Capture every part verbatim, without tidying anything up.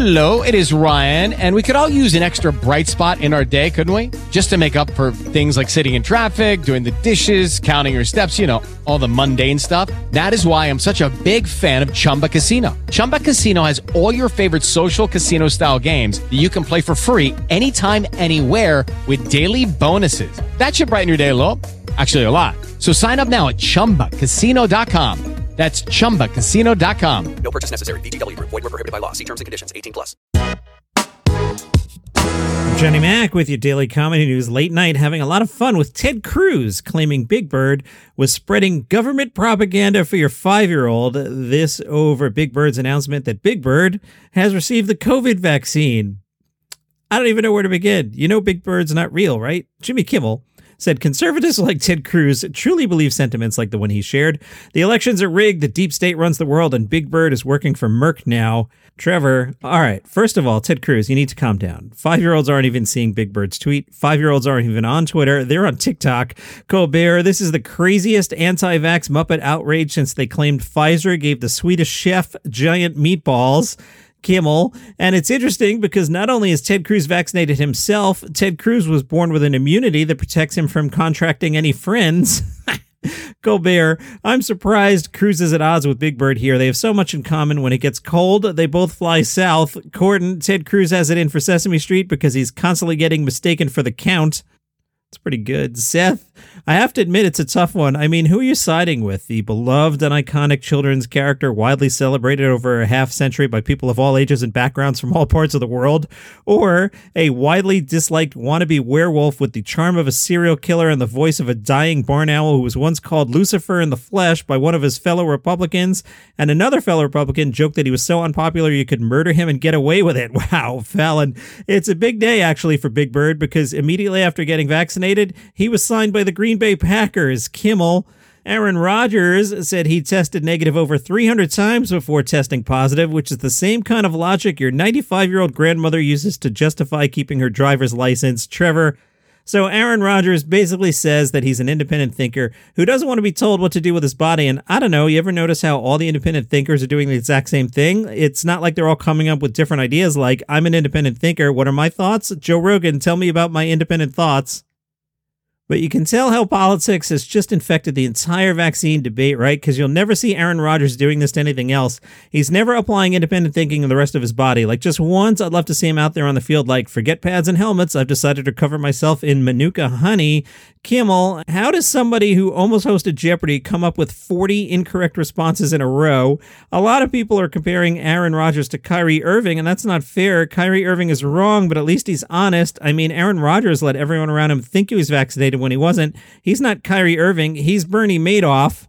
Hello, it is Ryan, and we could all use an extra bright spot in our day, couldn't we? Just to make up for things like sitting in traffic, doing the dishes, counting your steps, you know, all the mundane stuff. That is why I'm such a big fan of Chumba Casino. Chumba Casino has all your favorite social casino-style games that you can play for free anytime, anywhere with daily bonuses. That should brighten your day a little. Actually, a lot. So sign up now at chumba casino dot com. That's chumba casino dot com. No purchase necessary. V G W Group. Void where prohibited by law. See terms and conditions. eighteen plus. Johnny Mac with your daily comedy news. Late night, having a lot of fun with Ted Cruz claiming Big Bird was spreading government propaganda for your five-year-old. This over Big Bird's announcement that Big Bird has received the COVID vaccine. I don't even know where to begin. You know Big Bird's not real, right? Jimmy Kimmel said conservatives like Ted Cruz truly believe sentiments like the one he shared. The elections are rigged, the deep state runs the world, and Big Bird is working for Merck now. Trevor, all right, first of all, Ted Cruz, you need to calm down. Five-year-olds aren't even seeing Big Bird's tweet. Five-year-olds aren't even on Twitter. They're on TikTok. Colbert, this is the craziest anti-vax Muppet outrage since they claimed Pfizer gave the Swedish chef giant meatballs. Kimmel. And it's interesting because not only is Ted Cruz vaccinated himself, Ted Cruz was born with an immunity that protects him from contracting any friends. Colbert, I'm surprised Cruz is at odds with Big Bird here. They have so much in common. When it gets cold, they both fly south. Corden, Ted Cruz has it in for Sesame Street because he's constantly getting mistaken for the Count. It's pretty good. Seth, I have to admit it's a tough one. I mean, who are you siding with? The beloved and iconic children's character widely celebrated over a half century by people of all ages and backgrounds from all parts of the world? Or a widely disliked wannabe werewolf with the charm of a serial killer and the voice of a dying barn owl who was once called Lucifer in the flesh by one of his fellow Republicans, and another fellow Republican joked that he was so unpopular you could murder him and get away with it. Wow, Fallon. It's a big day, actually, for Big Bird because immediately after getting vaccinated, he was signed by the Green Bay Packers. Kimmel. Aaron Rodgers said he tested negative over three hundred times before testing positive, which is the same kind of logic your ninety-five-year-old grandmother uses to justify keeping her driver's license. Trevor. So Aaron Rodgers basically says that he's an independent thinker who doesn't want to be told what to do with his body. And I don't know, you ever notice how all the independent thinkers are doing the exact same thing? It's not like they're all coming up with different ideas like, I'm an independent thinker. What are my thoughts? Joe Rogan, tell me about my independent thoughts. But you can tell how politics has just infected the entire vaccine debate, right? Because you'll never see Aaron Rodgers doing this to anything else. He's never applying independent thinking to the rest of his body. Like just once, I'd love to see him out there on the field like, forget pads and helmets. I've decided to cover myself in Manuka honey. Kimmel, how does somebody who almost hosted Jeopardy come up with forty incorrect responses in a row? A lot of people are comparing Aaron Rodgers to Kyrie Irving, and that's not fair. Kyrie Irving is wrong, but at least he's honest. I mean, Aaron Rodgers let everyone around him think he was vaccinated when he wasn't. He's not Kyrie Irving. He's Bernie Madoff.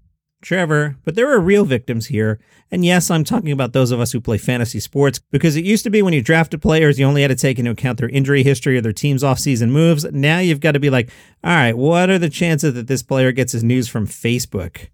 Trevor, but there are real victims here. And yes, I'm talking about those of us who play fantasy sports, because it used to be when you drafted players, you only had to take into account their injury history or their team's off-season moves. Now you've got to be like, all right, what are the chances that this player gets his news from Facebook?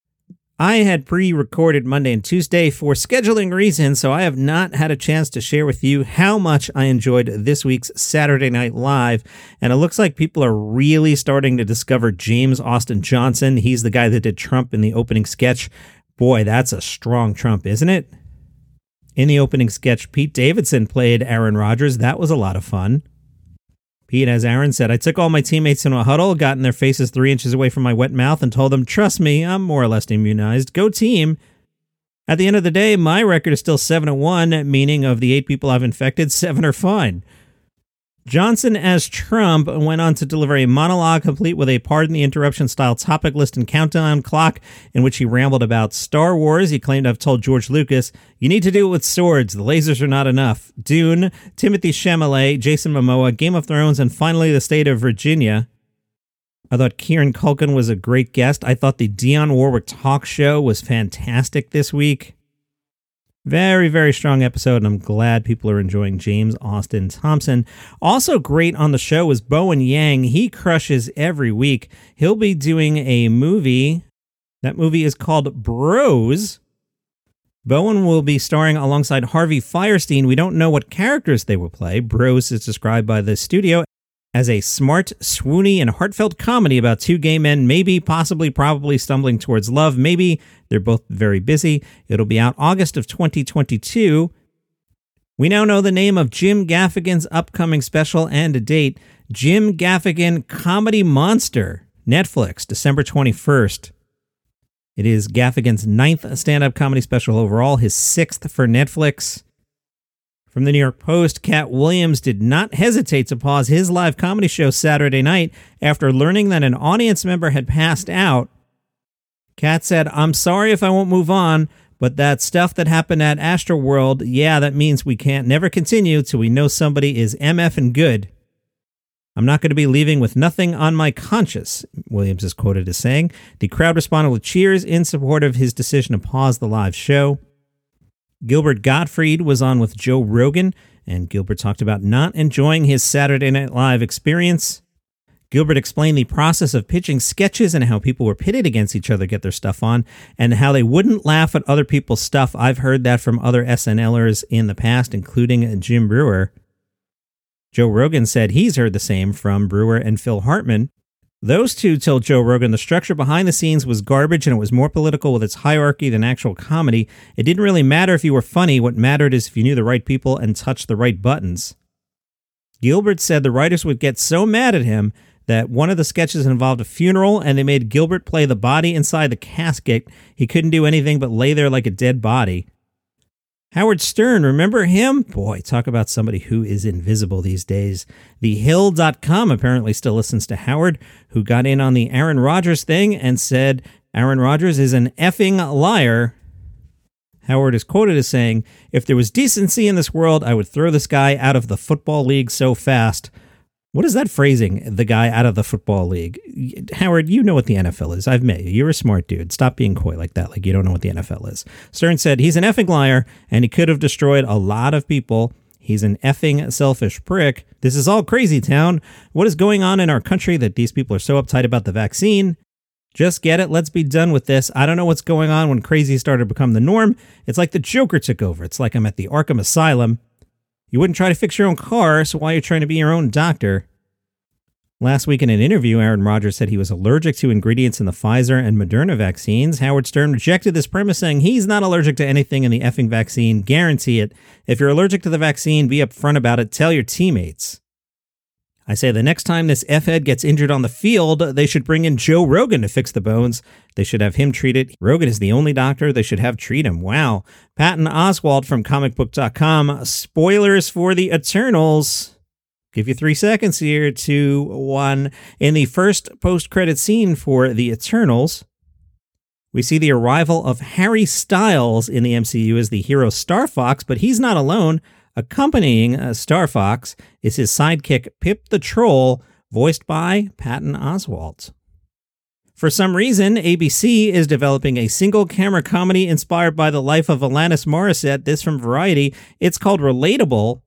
I had pre-recorded Monday and Tuesday for scheduling reasons, so I have not had a chance to share with you how much I enjoyed this week's Saturday Night Live, and it looks like people are really starting to discover James Austin Johnson. He's the guy that did Trump in the opening sketch. Boy, that's a strong Trump, isn't it? In the opening sketch, Pete Davidson played Aaron Rodgers. That was a lot of fun. Pete, as Aaron said, I took all my teammates into a huddle, got in their faces three inches away from my wet mouth, and told them, trust me, I'm more or less immunized. Go team. At the end of the day, my record is still seven and one, meaning of the eight people I've infected, seven are fine. Johnson as Trump went on to deliver a monologue complete with a pardon the interruption style topic list and countdown clock in which he rambled about Star Wars. He claimed to have told George Lucas, you need to do it with swords. The lasers are not enough. Dune, Timothy Chalamet, Jason Momoa, Game of Thrones, and finally the state of Virginia. I thought Kieran Culkin was a great guest. I thought the Dionne Warwick talk show was fantastic this week. Very, very strong episode, and I'm glad people are enjoying James Austin Thompson. Also great on the show is Bowen Yang. He crushes every week. He'll be doing a movie. That movie is called Bros. Bowen will be starring alongside Harvey Fierstein. We don't know what characters they will play. Bros is described by the studio as a smart, swoony, and heartfelt comedy about two gay men maybe, possibly, probably stumbling towards love. Maybe they're both very busy. It'll be out August of twenty twenty-two. We now know the name of Jim Gaffigan's upcoming special and a date. Jim Gaffigan Comedy Monster, Netflix, December twenty-first. It is Gaffigan's ninth stand-up comedy special overall, his sixth for Netflix. From the New York Post, Cat Williams did not hesitate to pause his live comedy show Saturday night after learning that an audience member had passed out. Cat said, "I'm sorry if I won't move on, but that stuff that happened at Astroworld, yeah, that means we can't never continue till we know somebody is M F and good. I'm not going to be leaving with nothing on my conscience," Williams is quoted as saying. The crowd responded with cheers in support of his decision to pause the live show. Gilbert Gottfried was on with Joe Rogan, and Gilbert talked about not enjoying his Saturday Night Live experience. Gilbert explained the process of pitching sketches and how people were pitted against each other to get their stuff on, and how they wouldn't laugh at other people's stuff. I've heard that from other S N Lers in the past, including Jim Breuer. Joe Rogan said he's heard the same from Breuer and Phil Hartman. Those two told Joe Rogan the structure behind the scenes was garbage and it was more political with its hierarchy than actual comedy. It didn't really matter if you were funny. What mattered is if you knew the right people and touched the right buttons. Gilbert said the writers would get so mad at him that one of the sketches involved a funeral and they made Gilbert play the body inside the casket. He couldn't do anything but lay there like a dead body. Howard Stern, remember him? Boy, talk about somebody who is invisible these days. The Hill dot com apparently still listens to Howard, who got in on the Aaron Rodgers thing and said Aaron Rodgers is an effing liar. Howard is quoted as saying, "If there was decency in this world, I would throw this guy out of the football league so fast." What is that phrasing, the guy out of the football league? Howard, you know what the N F L is. I've met you. You're a smart dude. Stop being coy like that, like you don't know what the N F L is. Stern said he's an effing liar, and he could have destroyed a lot of people. He's an effing selfish prick. This is all crazy town. What is going on in our country that these people are so uptight about the vaccine? Just get it. Let's be done with this. I don't know what's going on when crazy started to become the norm. It's like the Joker took over. It's like I'm at the Arkham Asylum. You wouldn't try to fix your own car, so why are you trying to be your own doctor? Last week in an interview, Aaron Rodgers said he was allergic to ingredients in the Pfizer and Moderna vaccines. Howard Stern rejected this premise, saying he's not allergic to anything in the effing vaccine. Guarantee it. If you're allergic to the vaccine, be upfront about it. Tell your teammates. I say the next time this F-head gets injured on the field, they should bring in Joe Rogan to fix the bones. They should have him treat it. Rogan is the only doctor they should have treat him. Wow. Patton Oswalt from comic book dot com. Spoilers for the Eternals. Give you three seconds here. Two, one. In the first post-credit scene for the Eternals, we see the arrival of Harry Styles in the M C U as the hero Star Fox, but he's not alone. Accompanying uh, Star Fox is his sidekick Pip the Troll, voiced by Patton Oswalt. For some reason, A B C is developing a single-camera comedy inspired by the life of Alanis Morissette. This from Variety. It's called Relatable.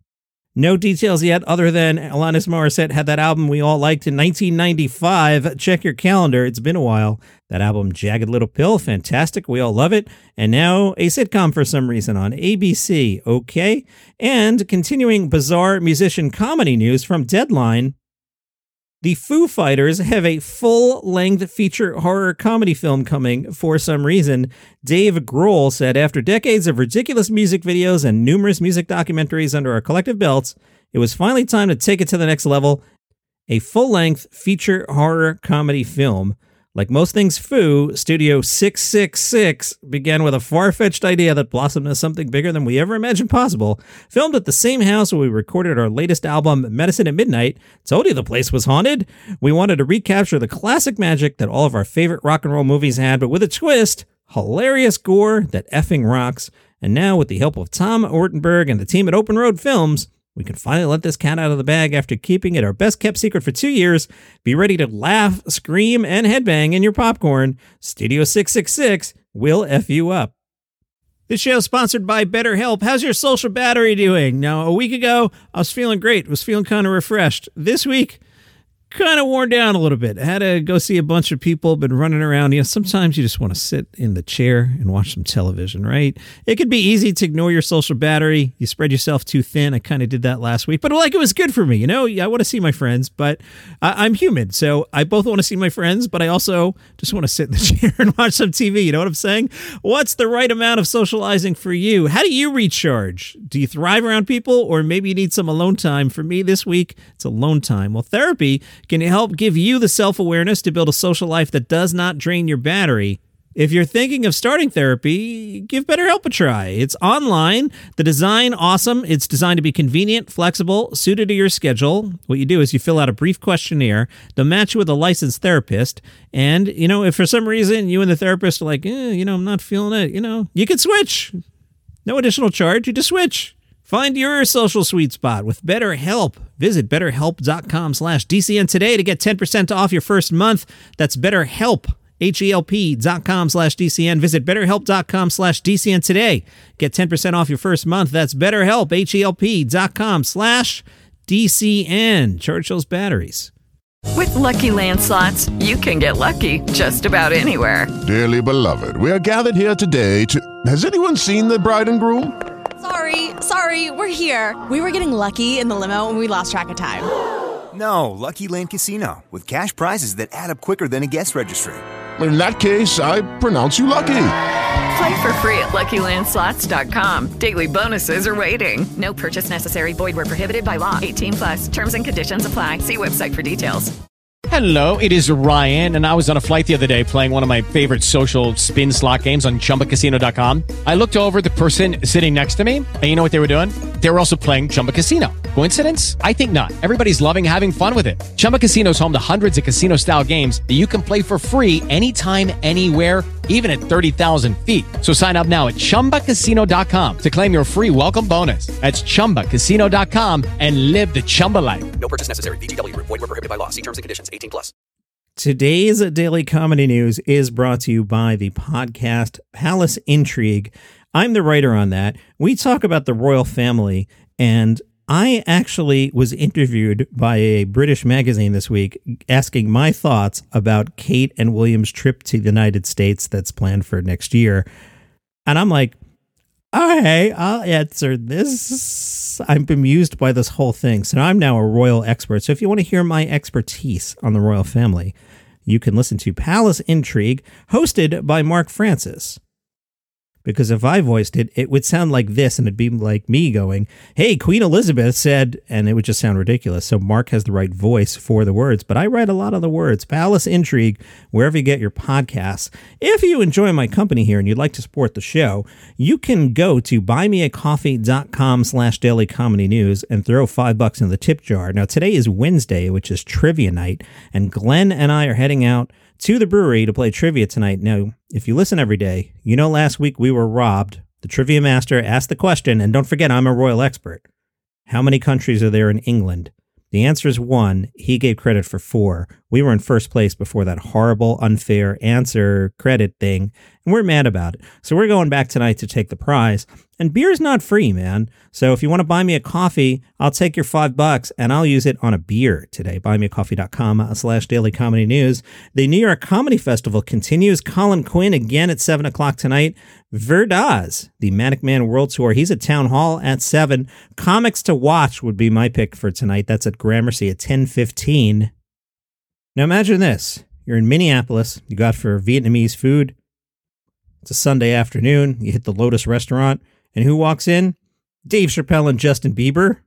No details yet other than Alanis Morissette had that album we all liked in nineteen ninety-five. Check your calendar. It's been a while. That album, Jagged Little Pill, fantastic. We all love it. And now a sitcom for some reason on A B C. Okay. And continuing bizarre musician comedy news from Deadline. The Foo Fighters have a full-length feature horror comedy film coming for some reason. Dave Grohl said, after decades of ridiculous music videos and numerous music documentaries under our collective belts, it was finally time to take it to the next level. A full-length feature horror comedy film. Like most things Foo, Studio six six six began with a far-fetched idea that blossomed into something bigger than we ever imagined possible. Filmed at the same house where we recorded our latest album, Medicine at Midnight. Told you the place was haunted. We wanted to recapture the classic magic that all of our favorite rock and roll movies had, but with a twist. Hilarious gore that effing rocks. And now, with the help of Tom Ortenberg and the team at Open Road Films, we can finally let this cat out of the bag after keeping it our best-kept secret for two years. Be ready to laugh, scream, and headbang in your popcorn. Studio six six six will F you up. This show is sponsored by BetterHelp. How's your social battery doing? Now, a week ago, I was feeling great. I was feeling kind of refreshed. This week, kind of worn down a little bit. I had to go see a bunch of people, been running around. You know, sometimes you just want to sit in the chair and watch some television, right? It could be easy to ignore your social battery. You spread yourself too thin. I kind of did that last week, but like it was good for me. You know, I want to see my friends, but I- I'm human. So I both want to see my friends, but I also just want to sit in the chair and watch some T V. You know what I'm saying? What's the right amount of socializing for you? How do you recharge? Do you thrive around people, or maybe you need some alone time? For me this week, it's alone time. Well, therapy can help give you the self-awareness to build a social life that does not drain your battery. If you're thinking of starting therapy, give BetterHelp a try. It's online, the design awesome. It's designed to be convenient, flexible, suited to your schedule. What you do is you fill out a brief questionnaire. They'll match you with a licensed therapist. And, you know, if for some reason you and the therapist are like, eh, you know, I'm not feeling it, you know, you can switch. No additional charge. You just switch. Find your social sweet spot with BetterHelp. Visit betterhelp.com slash DCN today to get ten percent off your first month. That's BetterHelp, H-E-L-P dot com slash DCN. Visit betterhelp.com slash DCN today. Get ten percent off your first month. That's BetterHelp, H-E-L-P dot com slash DCN. Charge those batteries. With Lucky Land Slots, you can get lucky just about anywhere. Dearly beloved, we are gathered here today to... Has anyone seen the bride and groom? Sorry, sorry, we're here. We were getting lucky in the limo and we lost track of time. No, Lucky Land Casino, with cash prizes that add up quicker than a guest registry. In that case, I pronounce you lucky. Play for free at lucky land slots dot com. Daily bonuses are waiting. No purchase necessary. Void where prohibited by law. eighteen plus. Terms and conditions apply. See website for details. Hello, it is Ryan, and I was on a flight the other day playing one of my favorite social spin slot games on chumba casino dot com. I looked over at the person sitting next to me, and you know what they were doing? They were also playing Chumba Casino. Coincidence? I think not. Everybody's loving having fun with it. Chumba Casino is home to hundreds of casino-style games that you can play for free anytime, anywhere, even at thirty thousand feet. So sign up now at chumba casino dot com to claim your free welcome bonus. That's chumba casino dot com and live the Chumba life. No purchase necessary. V G W. Void where prohibited by law. See terms and conditions. eighteen plus. Today's Daily Comedy News is brought to you by the podcast Palace Intrigue. I'm the writer on that. We talk about the royal family, and I actually was interviewed by a British magazine this week asking my thoughts about Kate and William's trip to the United States that's planned for next year. And I'm like, okay, I'll answer this. I'm bemused by this whole thing. So I'm now a royal expert. So if you want to hear my expertise on the royal family, you can listen to Palace Intrigue, hosted by Mark Francis. Because if I voiced it, it would sound like this, and it'd be like me going, hey, Queen Elizabeth said, and it would just sound ridiculous. So Mark has the right voice for the words, but I write a lot of the words. Palace Intrigue, wherever you get your podcasts. If you enjoy my company here and you'd like to support the show, you can go to buymeacoffee.com slash daily comedy news and throw five bucks in the tip jar. Now, today is Wednesday, which is trivia night, and Glenn and I are heading out to the brewery to play trivia tonight. Now, if you listen every day, you know last week we were robbed. The trivia master asked the question, and don't forget, I'm a royal expert. How many countries are there in England? The answer is one. He gave credit for four. We were in first place before that horrible, unfair answer credit thing, and we're mad about it. So we're going back tonight to take the prize. And beer's not free, man. So if you want to buy me a coffee, I'll take your five bucks and I'll use it on a beer today. Buymeacoffee.com slash daily comedy news. The New York Comedy Festival continues. Colin Quinn again at seven o'clock tonight. Verdaz, the Manic Man World Tour. He's at Town Hall at seven. Comics to watch would be my pick for tonight. That's at Gramercy at ten fifteen. Now imagine this. You're in Minneapolis. You got for Vietnamese food. It's a Sunday afternoon. You hit the Lotus restaurant. And who walks in? Dave Chappelle and Justin Bieber.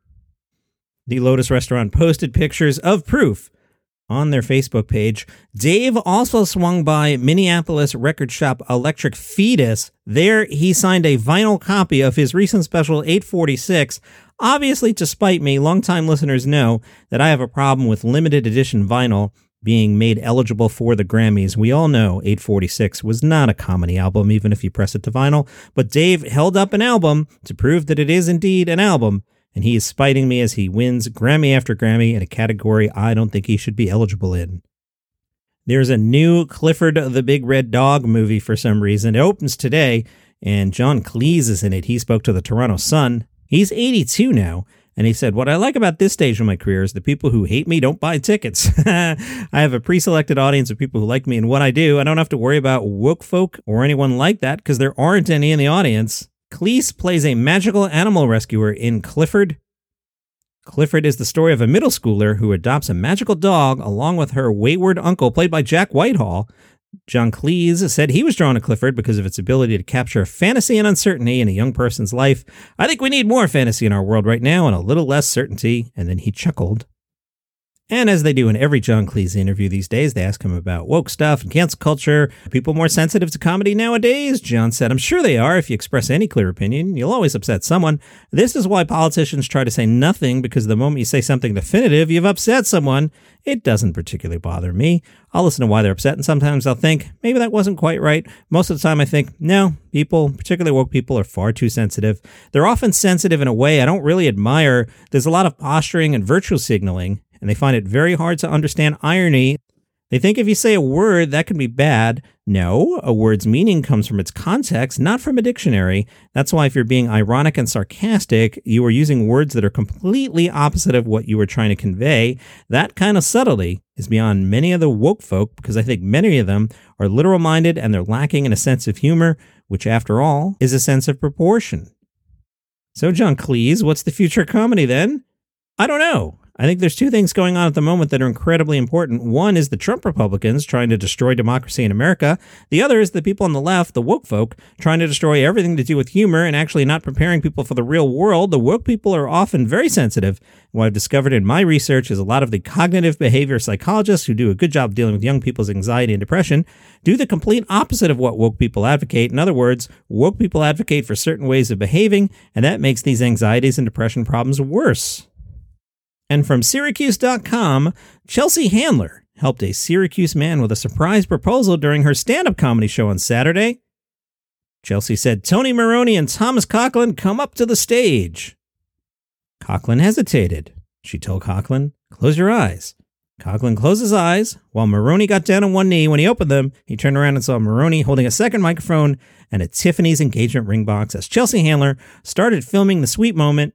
The Lotus restaurant posted pictures of proof on their Facebook page. Dave also swung by Minneapolis record shop Electric Fetus. There, he signed a vinyl copy of his recent special eight forty-six. Obviously, to spite me, longtime listeners know that I have a problem with limited edition vinyl being made eligible for the Grammys. We all know eight forty-six was not a comedy album, even if you press it to vinyl, but Dave held up an album to prove that it is indeed an album, and he is spiting me as he wins Grammy after Grammy in a category I don't think he should be eligible in. There's a new Clifford the Big Red Dog movie for some reason. It opens today, and John Cleese is in it. He spoke to the Toronto Sun. He's eighty-two now, And he said, what I like about this stage of my career is the people who hate me don't buy tickets. I have a pre-selected audience of people who like me and what I do. I don't have to worry about woke folk or anyone like that because there aren't any in the audience. Cleese plays a magical animal rescuer in Clifford. Clifford is the story of a middle schooler who adopts a magical dog along with her wayward uncle, played by Jack Whitehall. John Cleese said he was drawn to Clifford because of its ability to capture fantasy and uncertainty in a young person's life. I think we need more fantasy in our world right now and a little less certainty. And then he chuckled. And as they do in every John Cleese interview these days, they ask him about woke stuff and cancel culture. Are people more sensitive to comedy nowadays? John said, I'm sure they are. If you express any clear opinion, you'll always upset someone. This is why politicians try to say nothing, because the moment you say something definitive, you've upset someone. It doesn't particularly bother me. I'll listen to why they're upset, and sometimes I'll think, maybe that wasn't quite right. Most of the time I think, no, people, particularly woke people, are far too sensitive. They're often sensitive in a way I don't really admire. There's a lot of posturing and virtue signaling, and they find it very hard to understand irony. They think if you say a word, that can be bad. No, a word's meaning comes from its context, not from a dictionary. That's why if you're being ironic and sarcastic, you are using words that are completely opposite of what you were trying to convey. That kind of subtlety is beyond many of the woke folk, because I think many of them are literal-minded and they're lacking in a sense of humor, which after all is a sense of proportion. So John Cleese, what's the future of comedy then? I don't know. I think there's two things going on at the moment that are incredibly important. One is the Trump Republicans trying to destroy democracy in America. The other is the people on the left, the woke folk, trying to destroy everything to do with humor and actually not preparing people for the real world. The woke people are often very sensitive. What I've discovered in my research is a lot of the cognitive behavior psychologists who do a good job dealing with young people's anxiety and depression do the complete opposite of what woke people advocate. In other words, woke people advocate for certain ways of behaving, and that makes these anxieties and depression problems worse. And from Syracuse dot com, Chelsea Handler helped a Syracuse man with a surprise proposal during her stand-up comedy show on Saturday. Chelsea said, Tony Maroney and Thomas Coughlin come up to the stage. Coughlin hesitated. She told Coughlin, close your eyes. Coughlin closed his eyes while Maroney got down on one knee. When he opened them, he turned around and saw Maroney holding a second microphone and a Tiffany's engagement ring box as Chelsea Handler started filming the sweet moment.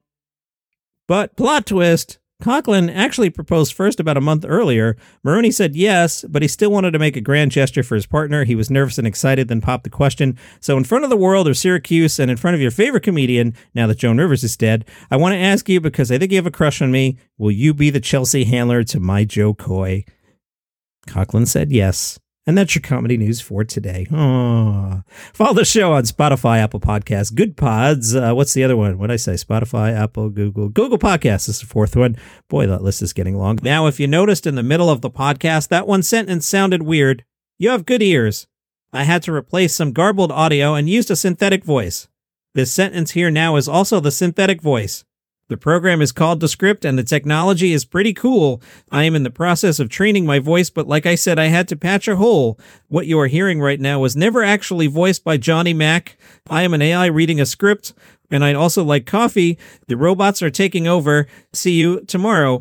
But plot twist, Coughlin actually proposed first about a month earlier. Maroney said yes, but he still wanted to make a grand gesture for his partner. He was nervous and excited, then popped the question. So in front of the world of Syracuse and in front of your favorite comedian, now that Joan Rivers is dead, I want to ask you, because I think you have a crush on me, will you be the Chelsea Handler to my Joe Coy? Coughlin said yes. And that's your comedy news for today. Oh. Follow the show on Spotify, Apple Podcasts, Good Pods. Uh, what's the other one? What did I say? Spotify, Apple, Google. Google Podcasts is the fourth one. Boy, that list is getting long. Now, if you noticed in the middle of the podcast, that one sentence sounded weird. You have good ears. I had to replace some garbled audio and used a synthetic voice. This sentence here now is also the synthetic voice. The program is called Descript, and the technology is pretty cool. I am in the process of training my voice, but like I said, I had to patch a hole. What you are hearing right now was never actually voiced by Johnny Mac. I am an A I reading a script, and I'd also like coffee. The robots are taking over. See you tomorrow.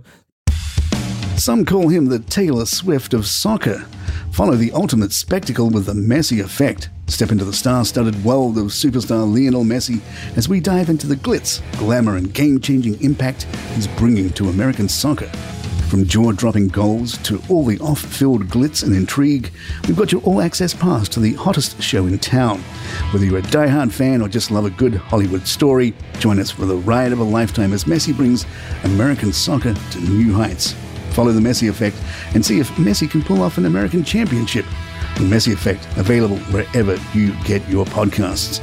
Some call him the Taylor Swift of soccer. Follow the ultimate spectacle with the Messi Effect. Step into the star-studded world of superstar Lionel Messi as we dive into the glitz, glamour and game-changing impact he's bringing to American soccer. From jaw-dropping goals to all the off-field glitz and intrigue, we've got your all-access pass to the hottest show in town. Whether you're a die-hard fan or just love a good Hollywood story, join us for the ride of a lifetime as Messi brings American soccer to new heights. Follow the Messi Effect and see if Messi can pull off an American championship. The Messi Effect, available wherever you get your podcasts.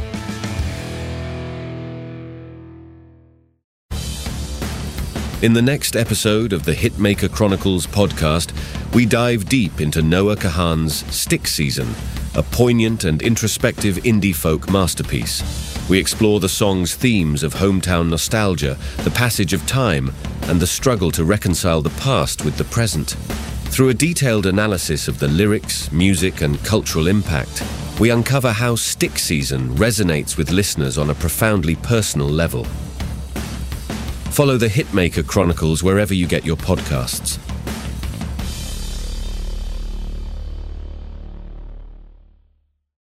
In the next episode of the Hitmaker Chronicles podcast, we dive deep into Noah Kahan's Stick Season, a poignant and introspective indie folk masterpiece. We explore the song's themes of hometown nostalgia, the passage of time, and the struggle to reconcile the past with the present. Through a detailed analysis of the lyrics, music, and cultural impact, we uncover how Stick Season resonates with listeners on a profoundly personal level. Follow the Hitmaker Chronicles wherever you get your podcasts.